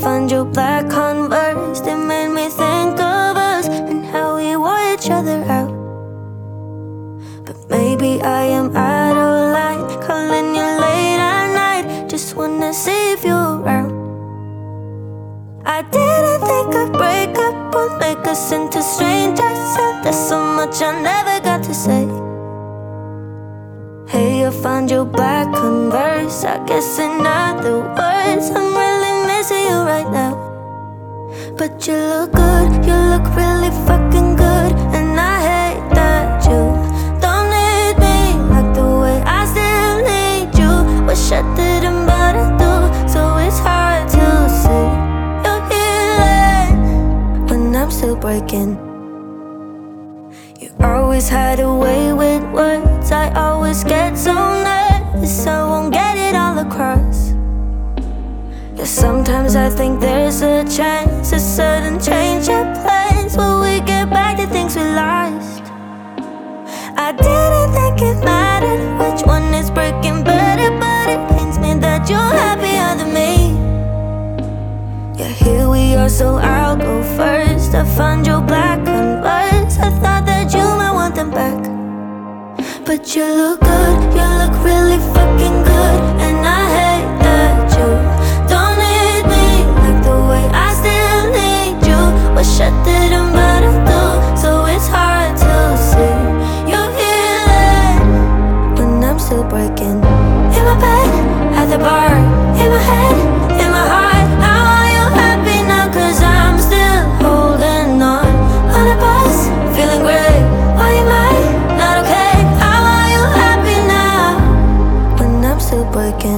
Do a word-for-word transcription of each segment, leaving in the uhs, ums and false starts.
found your black Converse. They made me think of us and how we wore each other out. But maybe I am out of line, calling you late at night, just wanna see if you're around. I didn't think a breakup would make us into strangers, and there's so much I never got to say. Hey, I found your black Converse. I guess in other words, I'm really missing you right now. But you look good, you look really fucking good, and I hate that you don't need me like the way I still need you. Wish I didn't, but I do, so it's hard to see you're healing when I'm still breaking. You always hide away with words. I always get so nervous I won't get it all across. Yeah, sometimes I think there's a chance, a sudden change of plans. Will we get back to things we lost? I didn't think it mattered which one is breaking better, but it pains me that you're happier than me. Yeah, here we are, so I'll go first. I found your black Converse. I thought that you might want them back, but you look good, you look really fucking good, and I hate that you don't need me like the way I still need you. Wish I didn't, but I do, so it's hard to see you're healing when I'm still breaking. In my bed, at the bar, in my head, in my heart. How are you happy now? Cause I'm still holding on. On a bus, feeling great. Why am I not okay? How are you happy now when I'm still breaking?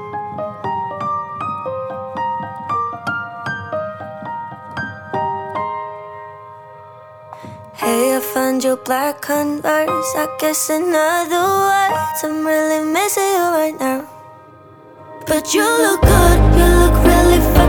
Hey, I found your black Converse. I guess in other words, I'm really missing you right now. But you look good, you look really fine.